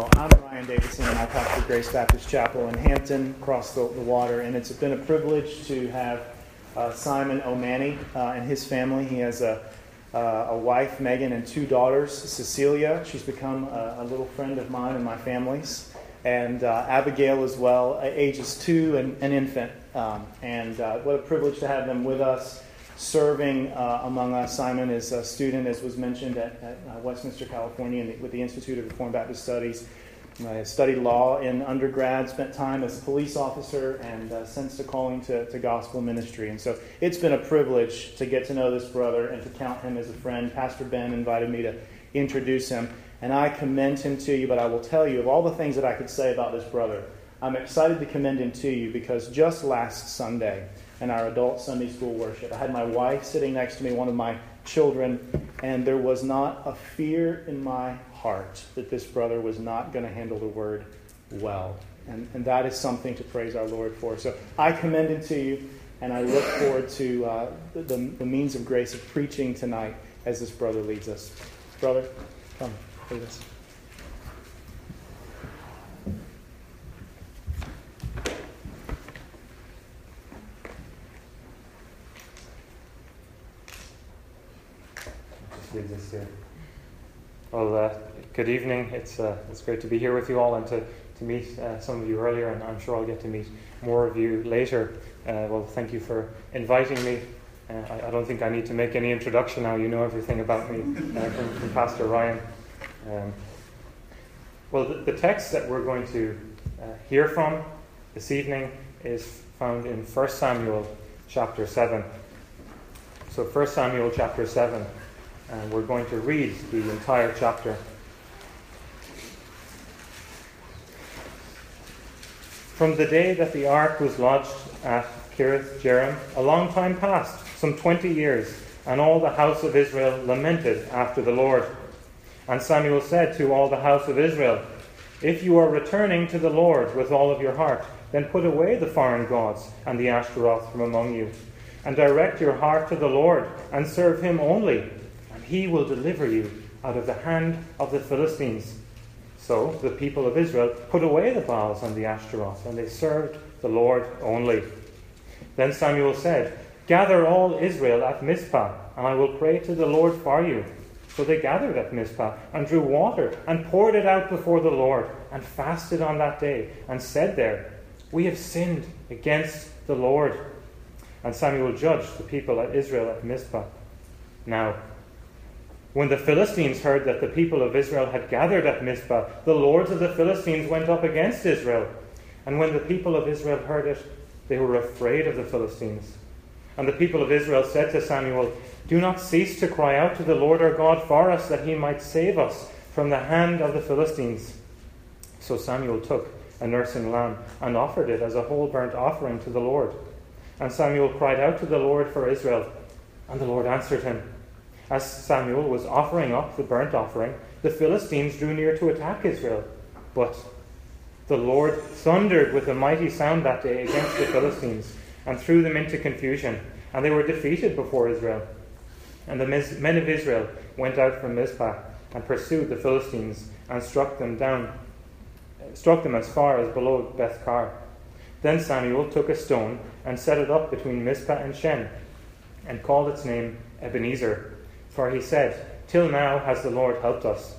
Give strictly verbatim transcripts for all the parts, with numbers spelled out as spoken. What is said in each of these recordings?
Well, I'm Ryan Davidson, and I pastor Grace Baptist Chapel in Hampton, across the, the water, and it's been a privilege to have uh, Simon O'Mani uh, and his family. He has a, uh, a wife, Megan, and two daughters, Cecilia. She's become a, a little friend of mine and my family's, and uh, Abigail as well, ages two and an infant. Um, and uh, what a privilege to have them with us, serving uh, among us. Simon is a student, as was mentioned, at, at uh, Westminster, California, in the, with the Institute of Reformed Baptist Studies. I studied law in undergrad, spent time as a police officer, and uh, sensed a calling to, to gospel ministry. And so it's been a privilege to get to know this brother and to count him as a friend. Pastor Ben invited me to introduce him, and I commend him to you, but I will tell you, of all the things that I could say about this brother, I'm excited to commend him to you because just last Sunday, in our adult Sunday school worship, I had my wife sitting next to me, one of my children, and there was not a fear in my heart that this brother was not going to handle the word well. And, and that is something to praise our Lord for. So I commend him to you, and I look forward to uh, the, the means of grace of preaching tonight as this brother leads us. Brother, come, lead us. Leads us here. Well, uh, good evening. It's uh, it's great to be here with you all and to, to meet uh, some of you earlier, and I'm sure I'll get to meet more of you later. Uh, well, thank you for inviting me. Uh, I, I don't think I need to make any introduction now. You know everything about me uh, from, from Pastor Ryan. Um, well, the, the text that we're going to uh, hear from this evening is found in First Samuel chapter seven. So First Samuel chapter seven. And we're going to read the entire chapter. From the day that the ark was lodged at Kirjath Jearim, a long time passed, some twenty years, and all the house of Israel lamented after the Lord. And Samuel said to all the house of Israel, "If you are returning to the Lord with all of your heart, then put away the foreign gods and the Ashtaroth from among you, and direct your heart to the Lord, and serve him only. He will deliver you out of the hand of the Philistines." So the people of Israel put away the Baals and the Ashtaroth, and they served the Lord only. Then Samuel said, "Gather all Israel at Mizpah, and I will pray to the Lord for you." So they gathered at Mizpah, and drew water, and poured it out before the Lord, and fasted on that day, and said there, "We have sinned against the Lord." And Samuel judged the people of Israel at Mizpah. Now, when the Philistines heard that the people of Israel had gathered at Mizpah, the lords of the Philistines went up against Israel. And when the people of Israel heard it, they were afraid of the Philistines. And the people of Israel said to Samuel, "Do not cease to cry out to the Lord our God for us, that he might save us from the hand of the Philistines." So Samuel took a nursing lamb and offered it as a whole burnt offering to the Lord. And Samuel cried out to the Lord for Israel, and the Lord answered him. As Samuel was offering up the burnt offering, the Philistines drew near to attack Israel. But the Lord thundered with a mighty sound that day against the Philistines, and threw them into confusion, and they were defeated before Israel. And the men of Israel went out from Mizpah, and pursued the Philistines, and struck them down, struck them as far as below Beth-kar. Then Samuel took a stone, and set it up between Mizpah and Shen, and called its name Ebenezer. For he said, "Till now has the Lord helped us."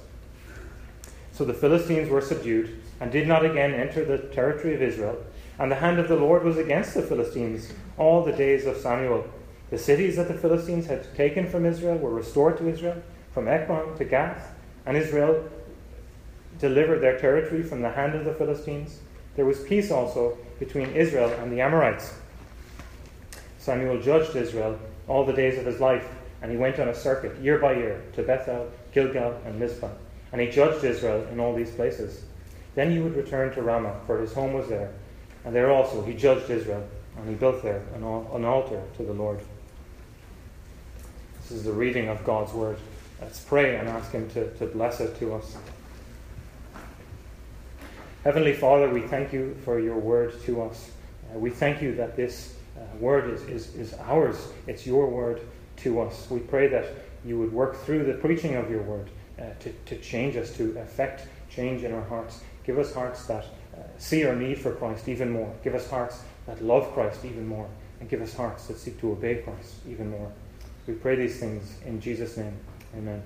So the Philistines were subdued, and did not again enter the territory of Israel. And the hand of the Lord was against the Philistines all the days of Samuel. The cities that the Philistines had taken from Israel were restored to Israel, from Ekron to Gath. And Israel delivered their territory from the hand of the Philistines. There was peace also between Israel and the Amorites. Samuel judged Israel all the days of his life. And he went on a circuit year by year to Bethel, Gilgal, and Mizpah. And he judged Israel in all these places. Then he would return to Ramah, for his home was there. And there also he judged Israel, and he built there an, an altar to the Lord. This is the reading of God's word. Let's pray and ask him to, to bless it to us. Heavenly Father, we thank you for your word to us. Uh, we thank you that this uh, word is, is, is ours. It's your word to us. We pray that you would work through the preaching of your word uh, to, to change us, to effect change in our hearts. Give us hearts that uh, see our need for Christ even more. Give us hearts that love Christ even more. And give us hearts that seek to obey Christ even more. We pray these things in Jesus' name. Amen.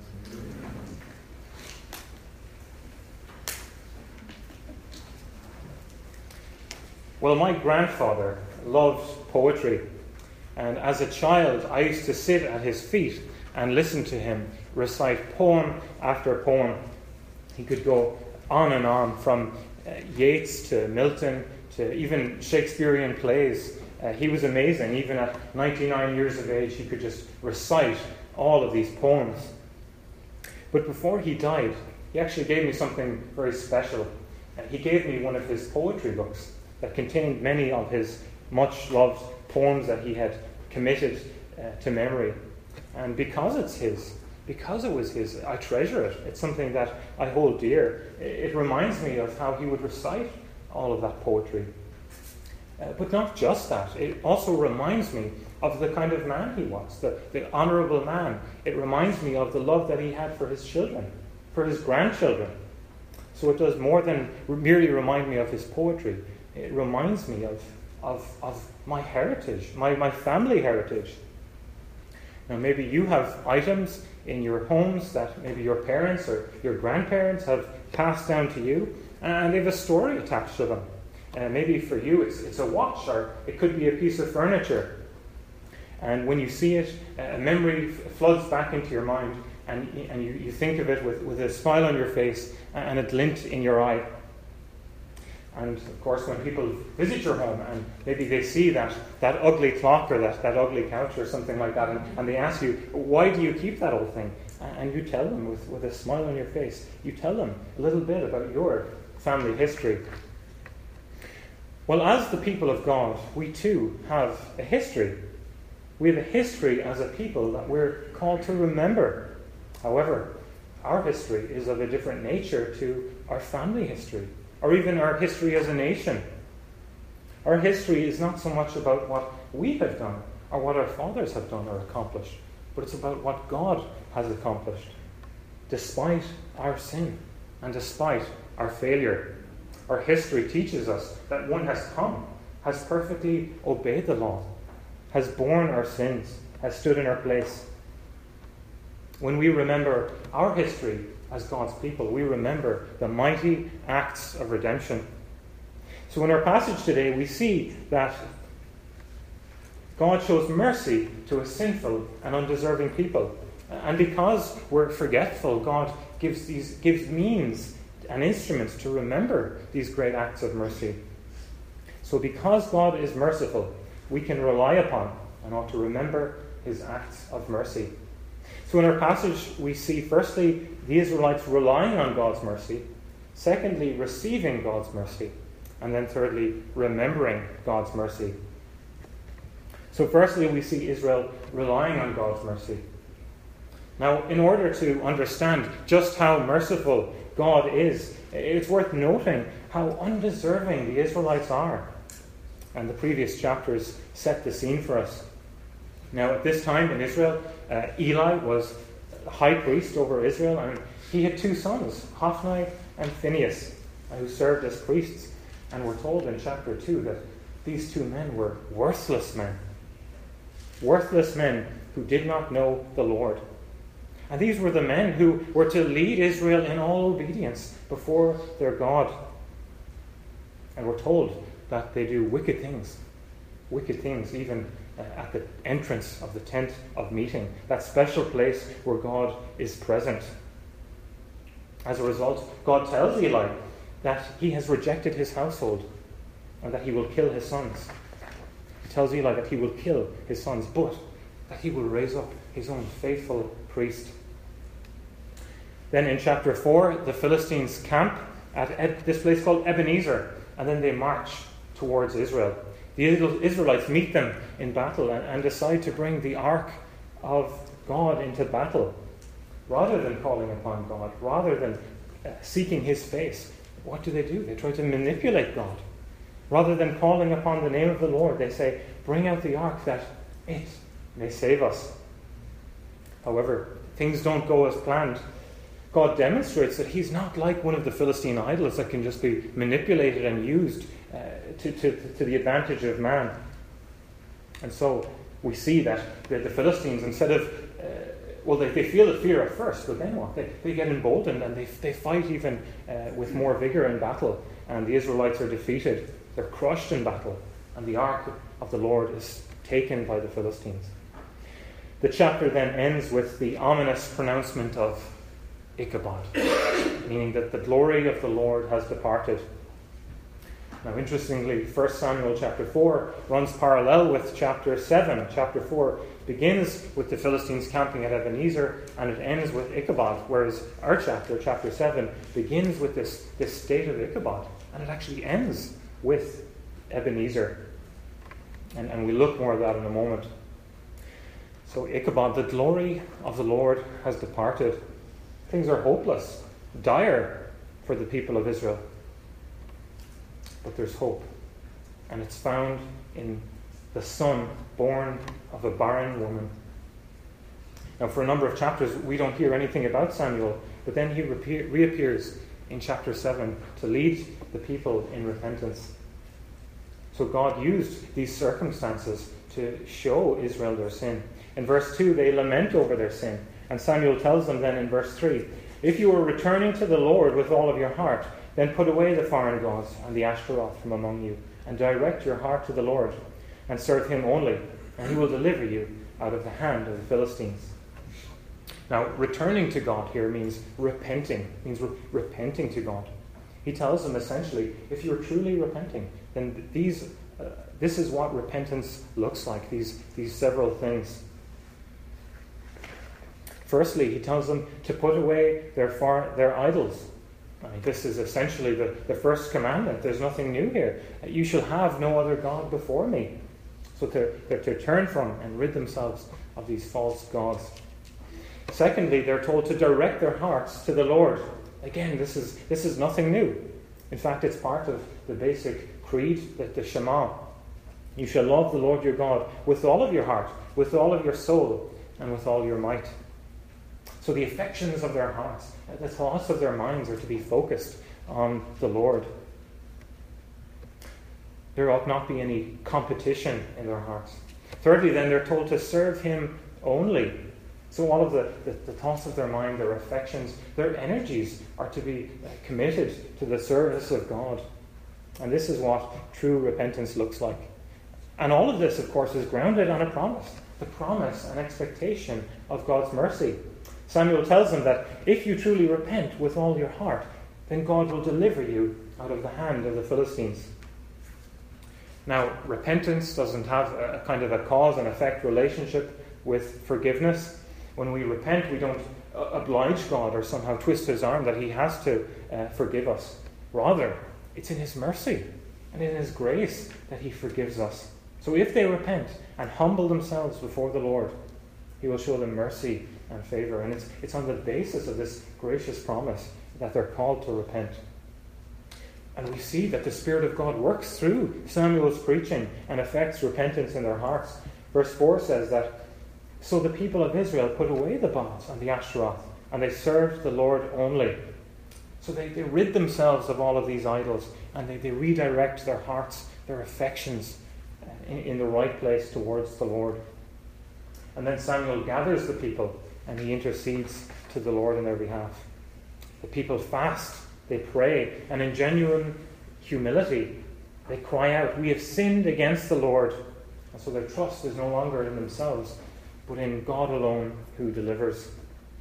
Well, my grandfather loved poetry. And as a child, I used to sit at his feet and listen to him recite poem after poem. He could go on and on, from uh, Yeats to Milton to even Shakespearean plays. Uh, he was amazing. Even at ninety-nine years of age, he could just recite all of these poems. But before he died, he actually gave me something very special. Uh, he gave me one of his poetry books that contained many of his much-loved poems that he had committed uh, to memory. And because it's his, because it was his, I treasure it. It's something that I hold dear. It reminds me of how he would recite all of that poetry. Uh, but not just that. It also reminds me of the kind of man he was, the, the honourable man. It reminds me of the love that he had for his children, for his grandchildren. So it does more than merely remind me of his poetry. It reminds me of, of, of my heritage, my, my family heritage. Now, maybe you have items in your homes that maybe your parents or your grandparents have passed down to you, and they have a story attached to them. Uh, maybe for you it's, it's a watch, or it could be a piece of furniture. And when you see it, a memory floods back into your mind, and, and you, you think of it with, with a smile on your face and a glint in your eye. And of course, when people visit your home and maybe they see that, that ugly clock or that, that ugly couch or something like that, and, and they ask you, why do you keep that old thing? And you tell them with, with a smile on your face, you tell them a little bit about your family history. Well, as the people of God, we too have a history. We have a history as a people that we're called to remember. However, our history is of a different nature to our family history, or even our history as a nation. Our history is not so much about what we have done or what our fathers have done or accomplished, but it's about what God has accomplished, despite our sin and despite our failure. Our history teaches us that one has come, has perfectly obeyed the law, has borne our sins, has stood in our place. When we remember our history as God's people, we remember the mighty acts of redemption. So in our passage today, we see that God shows mercy to a sinful and undeserving people. And because we're forgetful, God gives these gives means and instruments to remember these great acts of mercy. So because God is merciful, we can rely upon and ought to remember his acts of mercy. So in our passage, we see firstly the Israelites relying on God's mercy, secondly receiving God's mercy, and then thirdly remembering God's mercy. So firstly, we see Israel relying on God's mercy. Now, in order to understand just how merciful God is, it's worth noting how undeserving the Israelites are. And the previous chapters set the scene for us. Now, at this time in Israel, uh, Eli was high priest over Israel, and he had two sons, Hophni and Phinehas, who served as priests. And we're told in chapter two that these two men were worthless men. Worthless men who did not know the Lord. And these were the men who were to lead Israel in all obedience before their God. And we're told that they do wicked things. Wicked things even uh, at the entrance of the tent of meeting, that special place where God is present. As a result, God tells Eli that he has rejected his household and that he will kill his sons. He tells Eli that he will kill his sons, but that he will raise up his own faithful priest. Then in chapter four, the Philistines camp at Ed, this place called Ebenezer, and then they march towards Israel. The Israelites meet them in battle and, and decide to bring the ark of God into battle. Rather than calling upon God, rather than uh, seeking his face, what do they do? They try to manipulate God. Rather than calling upon the name of the Lord, they say, bring out the ark that it may save us. However, things don't go as planned. God demonstrates that he's not like one of the Philistine idols that can just be manipulated and used uh, to, to, to the advantage of man. And so we see that the, the Philistines, instead of, uh, well, they, they feel the fear at first, but then what? They, they get emboldened and they, they fight even uh, with more vigor in battle. And the Israelites are defeated. They're crushed in battle. And the ark of the Lord is taken by the Philistines. The chapter then ends with the ominous pronouncement of Ichabod, meaning that the glory of the Lord has departed. Now, interestingly, First Samuel chapter four runs parallel with chapter seven. Chapter four begins with the Philistines camping at Ebenezer, and it ends with Ichabod, whereas our chapter, chapter seven, begins with this, this state of Ichabod, and it actually ends with Ebenezer. And, and we'll look more at that in a moment. So Ichabod, the glory of the Lord has departed. Things are hopeless, dire for the people of Israel. But there's hope. And it's found in the son born of a barren woman. Now, for a number of chapters, we don't hear anything about Samuel, but then he reappear, reappears in chapter seven to lead the people in repentance. So God used these circumstances to show Israel their sin. In verse two, they lament over their sin. And Samuel tells them then in verse three, if you are returning to the Lord with all of your heart, then put away the foreign gods and the Ashtaroth from among you, and direct your heart to the Lord, and serve him only, and he will deliver you out of the hand of the Philistines. Now, returning to God here means repenting, means re- repenting to God. He tells them essentially, if you're truly repenting, then these, uh, this is what repentance looks like, these, these several things. Firstly, he tells them to put away their far, their idols. I mean, this is essentially the, the first commandment. There's nothing new here. You shall have no other God before me. So to, to turn from and rid themselves of these false gods. Secondly, they're told to direct their hearts to the Lord. Again, this is this is nothing new. In fact, it's part of the basic creed, the, the Shema. You shall love the Lord your God with all of your heart, with all of your soul, and with all your might. So the affections of their hearts, the thoughts of their minds are to be focused on the Lord. There ought not be any competition in their hearts. Thirdly, then, they're told to serve him only. So all of the, the, the thoughts of their mind, their affections, their energies are to be committed to the service of God. And this is what true repentance looks like. And all of this, of course, is grounded on a promise. The promise and expectation of God's mercy. Samuel tells them that if you truly repent with all your heart, then God will deliver you out of the hand of the Philistines. Now, repentance doesn't have a kind of a cause and effect relationship with forgiveness. When we repent, we don't oblige God or somehow twist his arm that he has to uh, forgive us. Rather, it's in his mercy and in his grace that he forgives us. So if they repent and humble themselves before the Lord, he will show them mercy and favor. And it's, it's on the basis of this gracious promise that they're called to repent. And we see that the Spirit of God works through Samuel's preaching and affects repentance in their hearts. Verse four says that, so the people of Israel put away the Baals and the Ashtaroth, and they served the Lord only. So they, they rid themselves of all of these idols, and they, they redirect their hearts, their affections in, in the right place towards the Lord. And then Samuel gathers the people, and he intercedes to the Lord on their behalf. The people fast, they pray, and in genuine humility, they cry out, we have sinned against the Lord. And so their trust is no longer in themselves, but in God alone who delivers.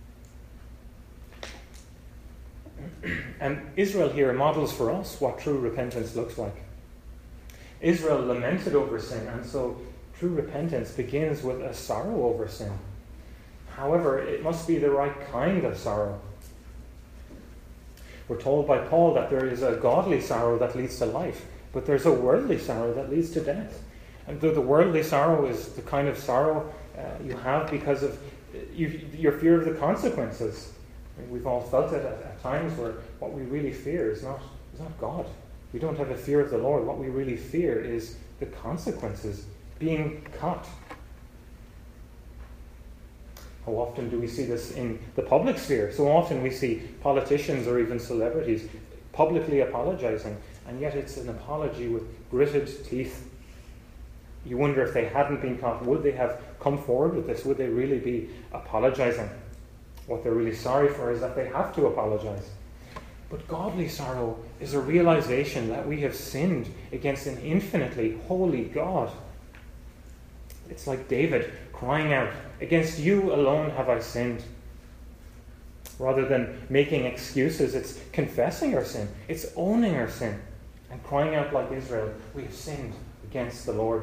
And Israel here models for us what true repentance looks like. Israel lamented over sin, and so true repentance begins with a sorrow over sin. However, it must be the right kind of sorrow. We're told by Paul that there is a godly sorrow that leads to life, but there's a worldly sorrow that leads to death. And the, the worldly sorrow is the kind of sorrow uh, you have because of you, your fear of the consequences. We've all felt it at, at times where what we really fear is not, is not God. We don't have a fear of the Lord. What we really fear is the consequences, being caught. How often do we see this in the public sphere? So often we see politicians or even celebrities publicly apologizing, and yet it's an apology with gritted teeth. You wonder if they hadn't been caught, would they have come forward with this? Would they really be apologizing? What they're really sorry for is that they have to apologize. But godly sorrow is a realization that we have sinned against an infinitely holy God. It's like David crying out, "Against you alone have I sinned." Rather than making excuses, it's confessing our sin. It's owning our sin and crying out like Israel, "We have sinned against the Lord."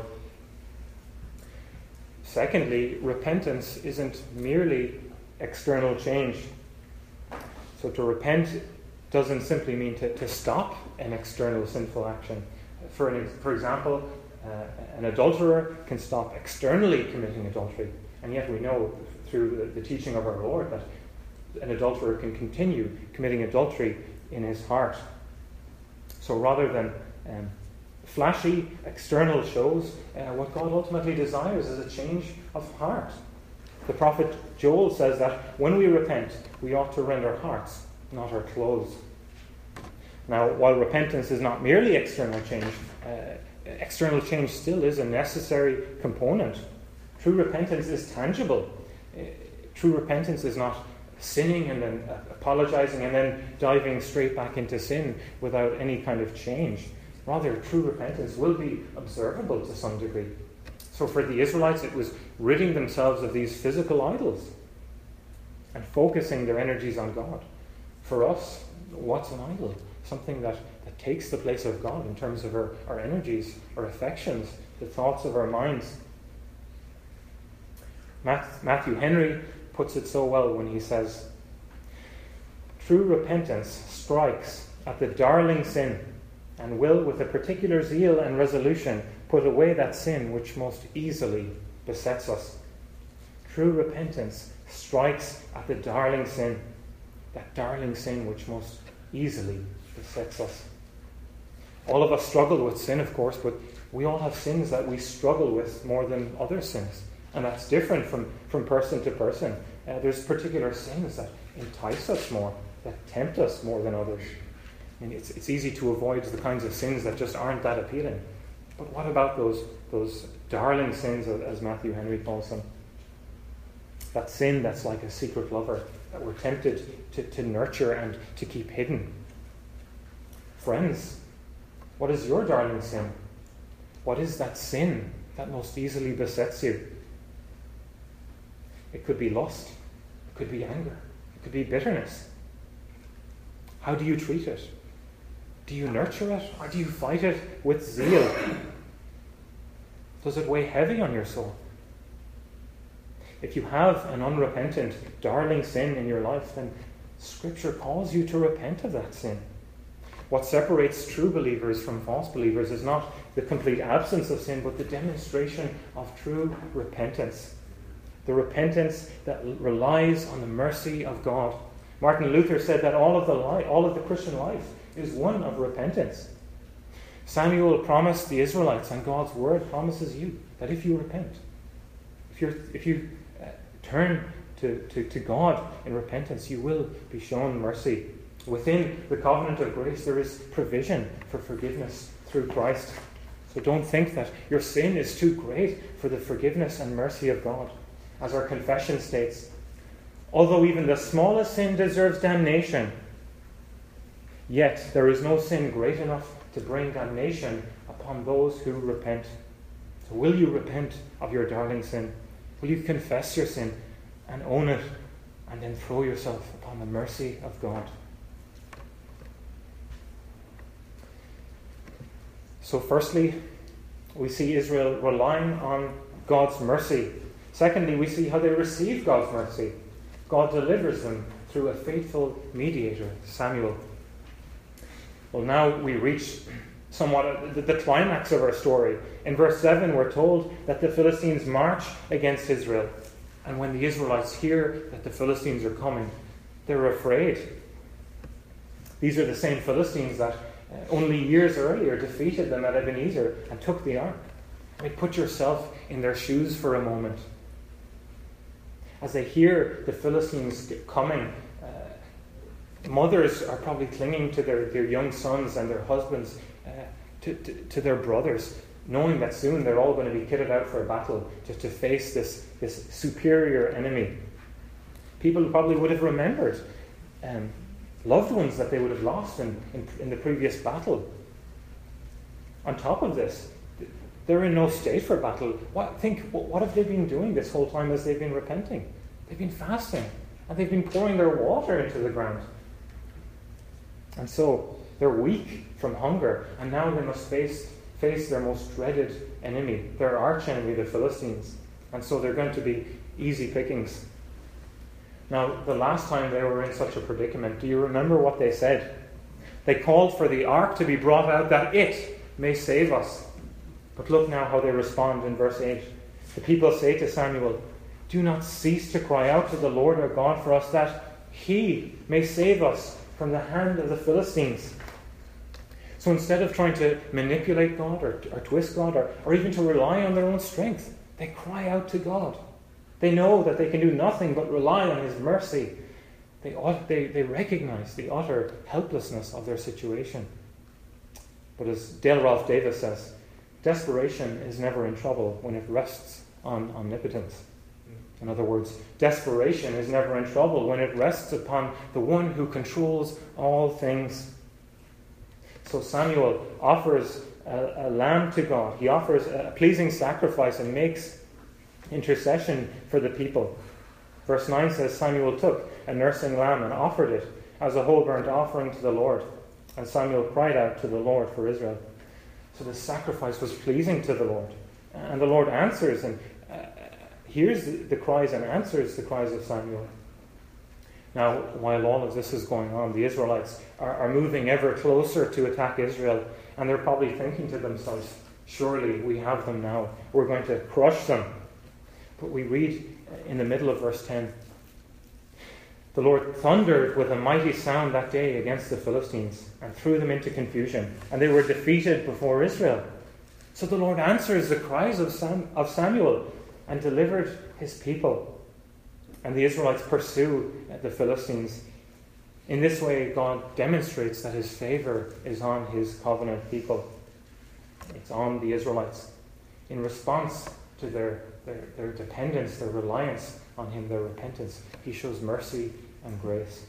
Secondly, repentance isn't merely external change. So to repent doesn't simply mean to, to stop an external sinful action. For, an, for example, uh, an adulterer can stop externally committing adultery, and yet we know through the, the teaching of our Lord that an adulterer can continue committing adultery in his heart. So rather than um, flashy external shows, uh, what God ultimately desires is a change of heart. The prophet Joel says that when we repent, we ought to rend our hearts, not our clothes. Now, while repentance is not merely external change, uh, external change still is a necessary component. True repentance is tangible. Uh, true repentance is not sinning and then uh, apologizing and then diving straight back into sin without any kind of change. Rather, true repentance will be observable to some degree. So for the Israelites, it was ridding themselves of these physical idols and focusing their energies on God. For us, what's an idol? Something that, that takes the place of God in terms of our, our energies, our affections, the thoughts of our minds. Matthew Henry puts it so well when he says, "True repentance strikes at the darling sin and will, with a particular zeal and resolution, put away that sin which most easily besets us." True repentance strikes at the darling sin, that darling sin which most easily besets us. All of us struggle with sin, of course, but we all have sins that we struggle with more than other sins. And that's different from, from person to person. Uh, there's particular sins that entice us more, that tempt us more than others. I mean, it's, it's easy to avoid the kinds of sins that just aren't that appealing. But what about those, those darling sins, as Matthew Henry calls them? That sin that's like a secret lover, that we're tempted to, to nurture and to keep hidden. Friends, what is your darling sin? What is that sin that most easily besets you? It could be lust. It could be anger. It could be bitterness. How do you treat it? Do you nurture it, or do you fight it with zeal? Does it weigh heavy on your soul? If you have an unrepentant, darling sin in your life, then Scripture calls you to repent of that sin. What separates true believers from false believers is not the complete absence of sin, but the demonstration of true repentance. The repentance that relies on the mercy of God. Martin Luther said that all of the li- all of the Christian life is one of repentance. Samuel promised the Israelites, and God's word promises you, that if you repent, if you if you uh, turn to, to, to God in repentance, you will be shown mercy. Within the covenant of grace, there is provision for forgiveness through Christ. So don't think that your sin is too great for the forgiveness and mercy of God. As our confession states, although even the smallest sin deserves damnation, yet there is no sin great enough to bring damnation upon those who repent. So will you repent of your darling sin? Will you confess your sin and own it, and then throw yourself upon the mercy of God? So firstly, we see Israel relying on God's mercy. Secondly, we see how they receive God's mercy. God delivers them through a faithful mediator, Samuel. Well, now we reach somewhat the, the climax of our story. In verse seven, we're told that the Philistines march against Israel. And when the Israelites hear that the Philistines are coming, they're afraid. These are the same Philistines that uh, only years earlier defeated them at Ebenezer and took the ark. I mean, put yourself in their shoes for a moment. As they hear the Philistines coming, uh, mothers are probably clinging to their, their young sons and their husbands, uh, to, to, to their brothers, knowing that soon they're all going to be kitted out for a battle just to face this, this superior enemy. People probably would have remembered um, loved ones that they would have lost in, in, in the previous battle. On top of this, they're in no state for battle. What, think, what have they been doing this whole time as they've been repenting? They've been fasting, and they've been pouring their water into the ground. And so they're weak from hunger, and now they must face, face their most dreaded enemy, their arch-enemy, the Philistines. And so they're going to be easy pickings. Now, the last time they were in such a predicament, do you remember what they said? They called for the ark to be brought out that it may save us. But look now how they respond in verse eight. The people say to Samuel, "Do not cease to cry out to the Lord our God for us, that He may save us from the hand of the Philistines." So instead of trying to manipulate God or, or twist God or, or even to rely on their own strength, they cry out to God. They know that they can do nothing but rely on His mercy. They, they, they recognize the utter helplessness of their situation. But as Dale Ralph Davis says, desperation is never in trouble when it rests on omnipotence. In other words, desperation is never in trouble when it rests upon the one who controls all things. So Samuel offers a, a lamb to God. He offers a pleasing sacrifice and makes intercession for the people. Verse nine says, Samuel took a nursing lamb and offered it as a whole burnt offering to the Lord. And Samuel cried out to the Lord for Israel. So the sacrifice was pleasing to the Lord. And the Lord answers and uh, hears the, the cries and answers the cries of Samuel. Now, while all of this is going on, the Israelites are, are moving ever closer to attack Israel. And they're probably thinking to themselves, surely we have them now. We're going to crush them. But we read in the middle of verse ten, the Lord thundered with a mighty sound that day against the Philistines and threw them into confusion, and they were defeated before Israel. So the Lord answers the cries of, Sam, of Samuel and delivered his people. And the Israelites pursue the Philistines. In this way, God demonstrates that His favor is on His covenant people. It's on the Israelites. In response to their, their, their dependence, their reliance on Him, their repentance, He shows mercy and grace.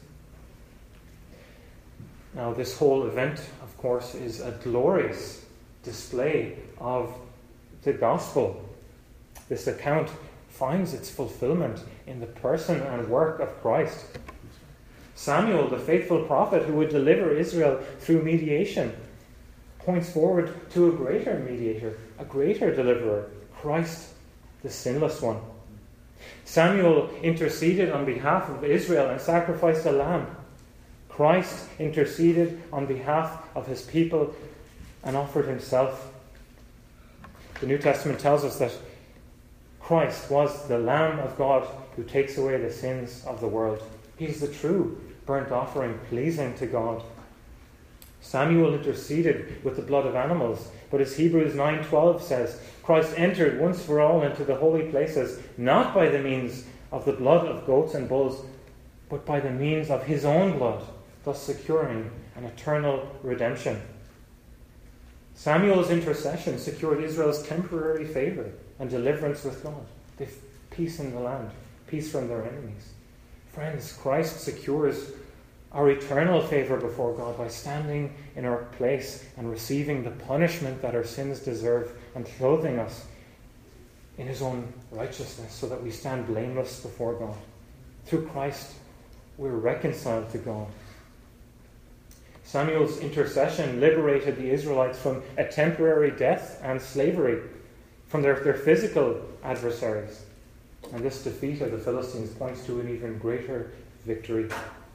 Now, this whole event, of course, is a glorious display of the gospel. This account finds its fulfillment in the person and work of Christ. Samuel, the faithful prophet who would deliver Israel through mediation, points forward to a greater mediator, a greater deliverer, Christ, the sinless one. Samuel interceded on behalf of Israel and sacrificed a lamb. Christ interceded on behalf of His people and offered Himself. The New Testament tells us that Christ was the Lamb of God who takes away the sins of the world. He's the true burnt offering pleasing to God. Samuel interceded with the blood of animals, but as Hebrews nine twelve says, Christ entered once for all into the holy places, not by the means of the blood of goats and bulls, but by the means of His own blood, thus securing an eternal redemption. Samuel's intercession secured Israel's temporary favor and deliverance with God. They've peace in the land, peace from their enemies. Friends, Christ secures our eternal favor before God by standing in our place and receiving the punishment that our sins deserve and clothing us in His own righteousness so that we stand blameless before God. Through Christ, we're reconciled to God. Samuel's intercession liberated the Israelites from a temporary death and slavery, from their, their physical adversaries. And this defeat of the Philistines points to an even greater victory.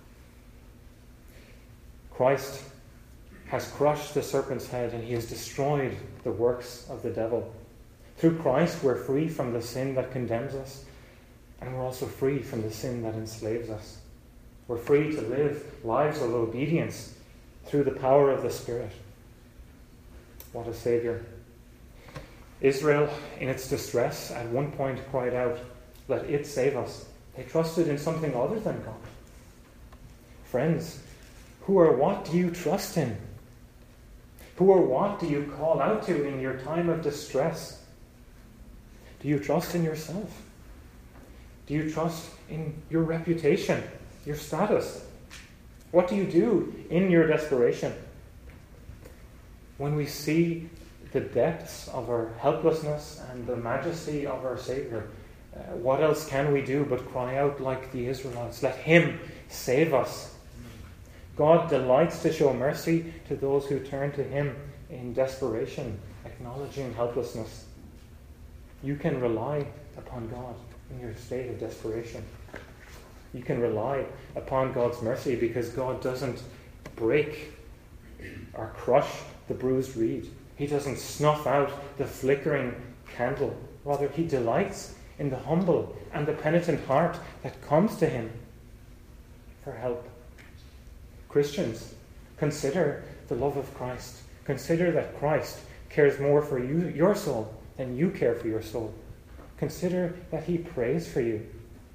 Christ has crushed the serpent's head and He has destroyed the works of the devil. Through Christ, we're free from the sin that condemns us, and we're also free from the sin that enslaves us. We're free to live lives of obedience through the power of the Spirit. What a Savior. Israel, in its distress, at one point cried out, "Let it save us." They trusted in something other than God. Friends, who or what do you trust in? Who or what do you call out to in your time of distress? Do you trust in yourself? Do you trust in your reputation, your status? What do you do in your desperation? When we see the depths of our helplessness and the majesty of our Savior, uh, what else can we do but cry out like the Israelites? Let Him save us. God delights to show mercy to those who turn to Him in desperation, acknowledging helplessness. You can rely upon God in your state of desperation. You can rely upon God's mercy because God doesn't break or crush the bruised reed. He doesn't snuff out the flickering candle. Rather, He delights in the humble and the penitent heart that comes to Him for help. Christians, consider the love of Christ. Consider that Christ cares more for you, your soul than you care for your soul. Consider that He prays for you.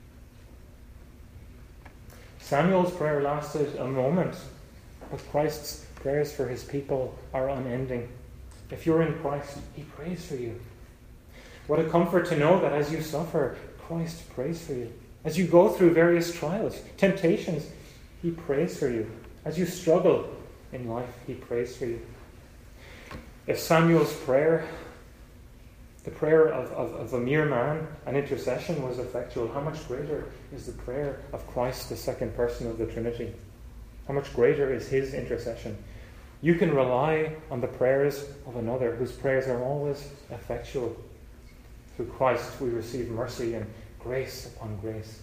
Samuel's prayer lasted a moment, but Christ's prayers for His people are unending. If you're in Christ, He prays for you. What a comfort to know that as you suffer, Christ prays for you. As you go through various trials, temptations, He prays for you. As you struggle in life, He prays for you. If Samuel's prayer, the prayer of, of, of a mere man, an intercession, was effectual, how much greater is the prayer of Christ, the second person of the Trinity? How much greater is His intercession? You can rely on the prayers of another whose prayers are always effectual. Through Christ we receive mercy and grace upon grace.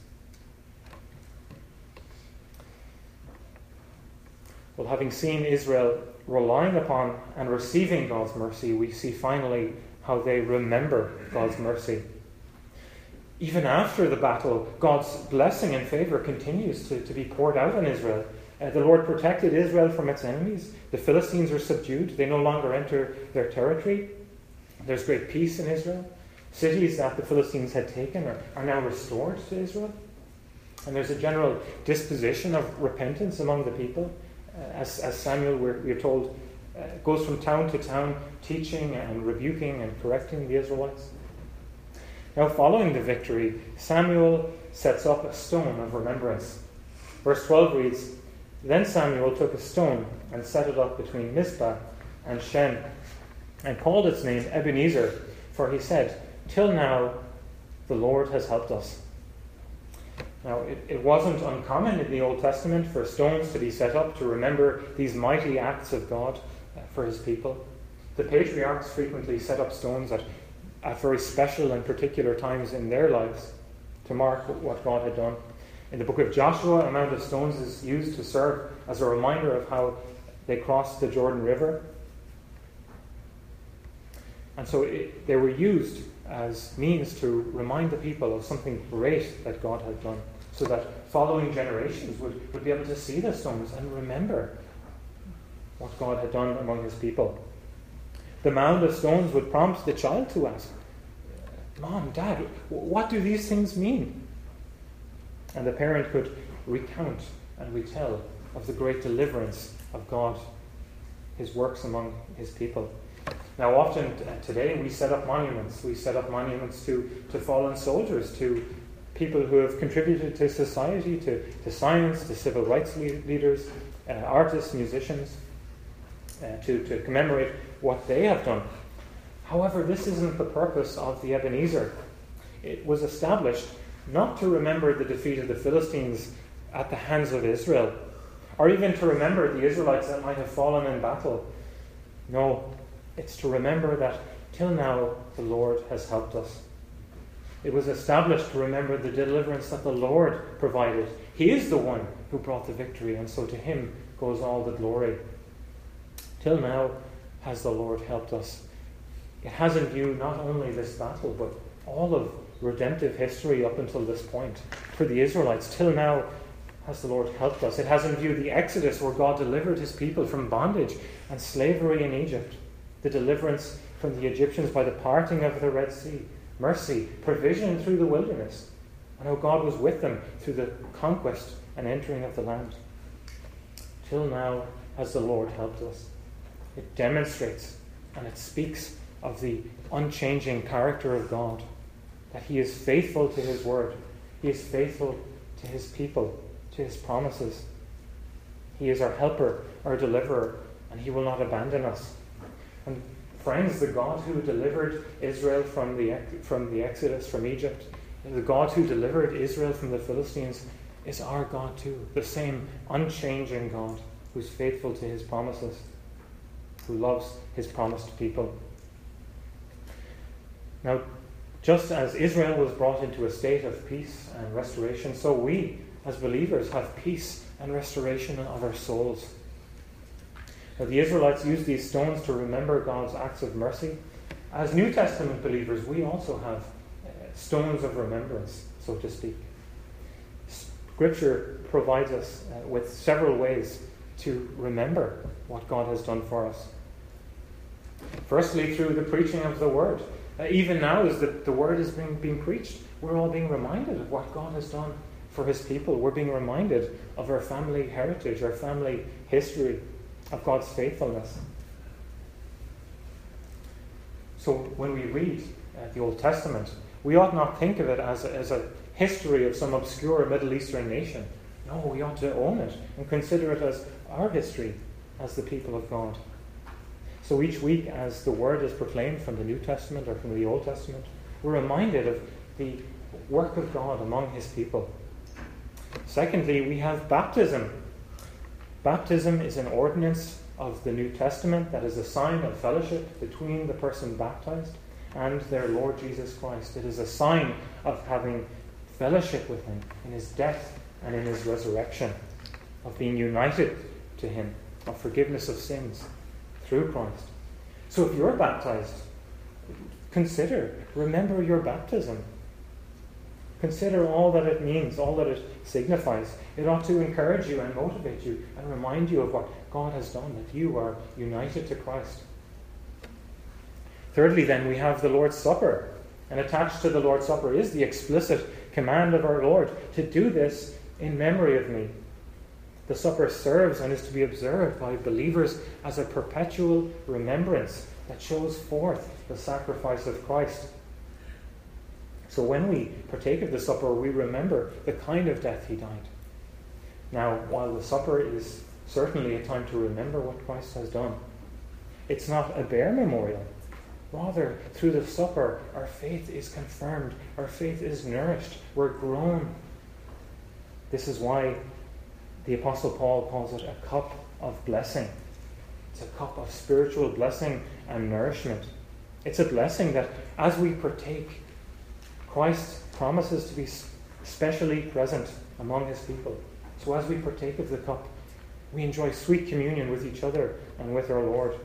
Well, having seen Israel relying upon and receiving God's mercy, we see finally how they remember God's mercy. Even after the battle, God's blessing and favor continues to, to be poured out on Israel. Uh, the Lord protected Israel from its enemies. The Philistines are subdued. They no longer enter their territory. There's great peace in Israel. Cities that the Philistines had taken are, are now restored to Israel. And there's a general disposition of repentance among the people. Uh, as, as Samuel, we're, we're told, uh, goes from town to town, teaching and rebuking and correcting the Israelites. Now, following the victory, Samuel sets up a stone of remembrance. Verse twelve reads, "Then Samuel took a stone and set it up between Mizpah and Shen, and called its name Ebenezer, for he said, 'Till now the Lord has helped us.'" Now, it, it wasn't uncommon in the Old Testament for stones to be set up to remember these mighty acts of God uh, for His people. The patriarchs frequently set up stones at, at very special and particular times in their lives to mark what God had done. In the book of Joshua, a mound of stones is used to serve as a reminder of how they crossed the Jordan River. And so it, they were used as means to remind the people of something great that God had done, so that following generations would, would be able to see the stones and remember what God had done among His people. The mound of stones would prompt the child to ask, "Mom, Dad, what do these things mean?" And the parent could recount and retell of the great deliverance of God, His works among His people. Now, often today we set up monuments. We set up monuments to, to fallen soldiers, to people who have contributed to society, to, to science, to civil rights le- leaders, uh, artists, musicians, uh, to, to commemorate what they have done. However, this isn't the purpose of the Ebenezer. It was established not to remember the defeat of the Philistines at the hands of Israel, or even to remember the Israelites that might have fallen in battle. No, it's to remember that till now the Lord has helped us. It was established to remember the deliverance that the Lord provided. He is the one who brought the victory, and so to Him goes all the glory. Till now has the Lord helped us. It has in view not only this battle, but all of redemptive history up until this point. For the Israelites, till now has the Lord helped us. It has in view the Exodus, where God delivered His people from bondage and slavery in Egypt. The deliverance from the Egyptians by the parting of the Red Sea. Mercy, provision through the wilderness. and how God was with them through the conquest and entering of the land. Till now has the Lord helped us. It demonstrates and it speaks of the unchanging character of God, that he is faithful to his word. He is faithful to his people, to his promises. He is our helper, our deliverer, and he will not abandon us. And friends, the God who delivered Israel from the, from the Exodus, from Egypt, the God who delivered Israel from the Philistines is our God too, the same unchanging God who's faithful to his promises, who loves his promised people. Now, just as Israel was brought into a state of peace and restoration, so we, as believers, have peace and restoration of our souls. Now, the Israelites used these stones to remember God's acts of mercy. As New Testament believers, we also have uh, stones of remembrance, so to speak. Scripture provides us uh, with several ways to remember what God has done for us. Firstly, through the preaching of the Word. Uh, even now, as the, the Word is being, being preached, we're all being reminded of what God has done for his people. We're being reminded of our family heritage, our family history, of God's faithfulness. So when we read uh, the Old Testament, we ought not think of it as a, as a history of some obscure Middle Eastern nation. No, we ought to own it and consider it as our history as the people of God. So each week, as the word is proclaimed from the New Testament or from the Old Testament, we're reminded of the work of God among his people. Secondly, we have baptism. Baptism is an ordinance of the New Testament that is a sign of fellowship between the person baptized and their Lord Jesus Christ. It is a sign of having fellowship with him in his death and in his resurrection, of being united to him, of forgiveness of sins through Christ. So if you're baptized, consider, remember your baptism. Consider all that it means, all that it signifies. It ought to encourage you and motivate you and remind you of what God has done, that you are united to Christ. Thirdly, then, we have the Lord's Supper. And attached to the Lord's Supper is the explicit command of our Lord to do this in memory of me. The supper serves and is to be observed by believers as a perpetual remembrance that shows forth the sacrifice of Christ. So when we partake of the supper, we remember the kind of death he died. Now, while the supper is certainly a time to remember what Christ has done, it's not a bare memorial. Rather, through the supper, our faith is confirmed, our faith is nourished, we're grown. This is why the Apostle Paul calls it a cup of blessing. It's a cup of spiritual blessing and nourishment. It's a blessing that as we partake, Christ promises to be specially present among his people. So as we partake of the cup, we enjoy sweet communion with each other and with our Lord.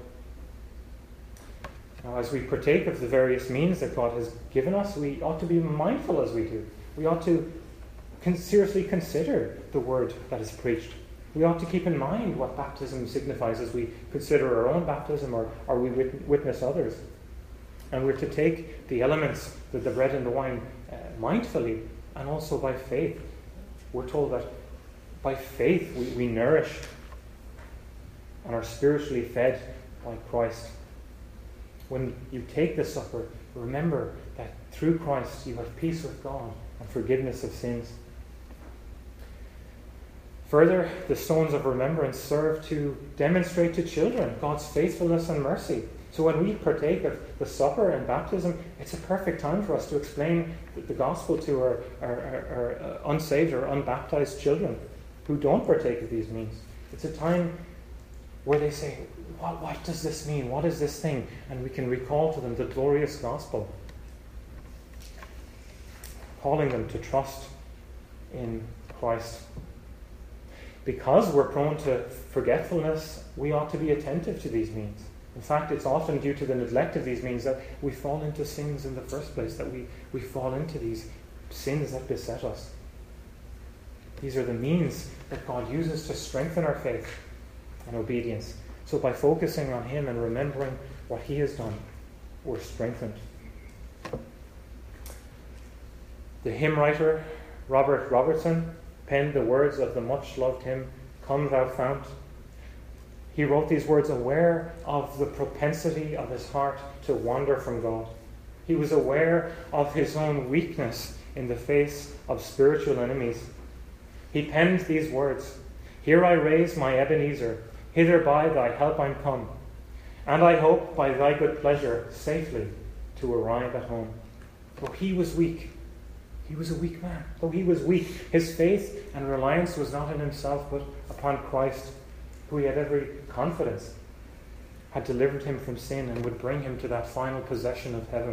Now, as we partake of the various means that God has given us, we ought to be mindful as we do. We ought to con- seriously consider the word that is preached. We ought to keep in mind what baptism signifies as we consider our own baptism or, or we wit- witness others. And we're to take the elements, the, the bread and the wine, uh, mindfully and also by faith. We're told that by faith we, we nourish and are spiritually fed by Christ. When you take the supper, remember that through Christ you have peace with God and forgiveness of sins. Further, the stones of remembrance serve to demonstrate to children God's faithfulness and mercy. So when we partake of the supper and baptism, it's a perfect time for us to explain the gospel to our, our, our, our unsaved or unbaptized children who don't partake of these means. It's a time where they say, what, what does this mean? What is this thing? And we can recall to them the glorious gospel, calling them to trust in Christ. Because we're prone to forgetfulness, we ought to be attentive to these means. In fact, it's often due to the neglect of these means that we fall into sins in the first place, that we, we fall into these sins that beset us. These are the means that God uses to strengthen our faith and obedience. So by focusing on him and remembering what he has done, we're strengthened. The hymn writer Robert Robertson penned the words of the much-loved hymn, Come Thou Fount. He wrote these words aware of the propensity of his heart to wander from God. He was aware of his own weakness in the face of spiritual enemies. He penned these words, Here I raise my Ebenezer, hither by thy help I'm come, and I hope by thy good pleasure safely to arrive at home. Though he was weak, he was a weak man. Though he was weak, his faith and reliance was not in himself, but upon Christ, who he had every confidence had delivered him from sin and would bring him to that final possession of heaven.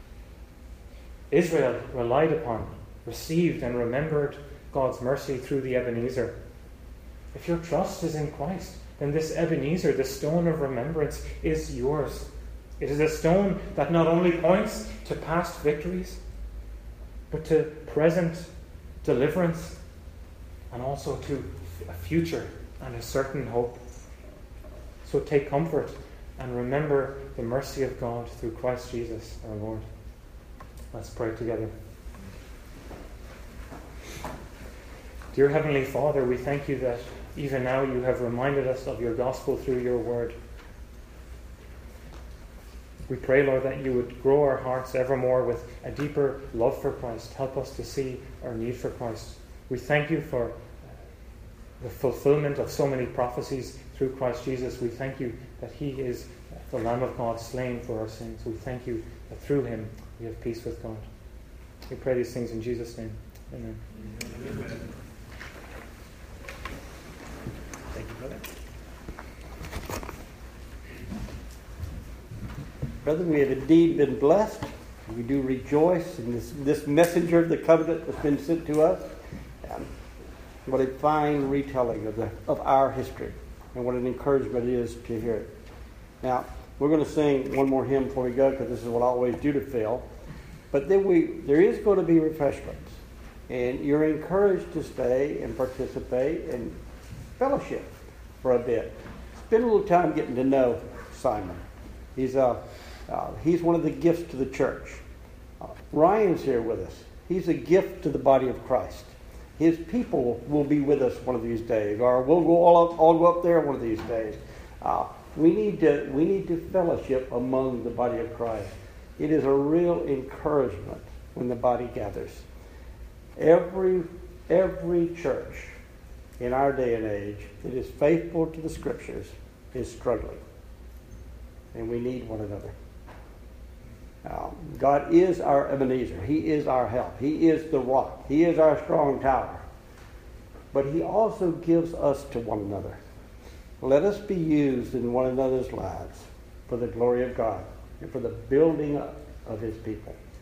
Israel relied upon, received, and remembered God's mercy through the Ebenezer. If your trust is in Christ, then this Ebenezer, the stone of remembrance, is yours. It is a stone that not only points to past victories, but to present deliverance, and also to a future and a certain hope. So take comfort and remember the mercy of God through Christ Jesus our Lord. Let's pray together. Dear Heavenly Father, we thank you that even now you have reminded us of your gospel through your word. We pray, Lord, that you would grow our hearts evermore with a deeper love for Christ. Help us to see our need for Christ. We thank you for the fulfillment of so many prophecies through Christ Jesus. We thank you that he is the Lamb of God slain for our sins. We thank you that through him we have peace with God. We pray these things in Jesus' name. Amen. Amen. Thank you, brother. Brother, we have indeed been blessed. We do rejoice in this, this messenger of the covenant that's been sent to us. Um, what a fine retelling of the of our history, and what an encouragement it is to hear it. Now, we're going to sing one more hymn before we go, because this is what I always do to Phil. But then we there is going to be refreshments, and you're encouraged to stay and participate and fellowship for a bit. Spend a little time getting to know Simon. He's a uh, he's one of the gifts to the church. Uh, Ryan's here with us. He's a gift to the body of Christ. His people will be with us one of these days, or we'll go all up, all go up there one of these days. Uh, we need to we need to fellowship among the body of Christ. It is a real encouragement when the body gathers. Every every church in our day and age that is faithful to the Scriptures is struggling, and we need one another. Uh, God is our Ebenezer. He is our help. He is the rock. He is our strong tower. But he also gives us to one another. Let us be used in one another's lives for the glory of God and for the building up of his people.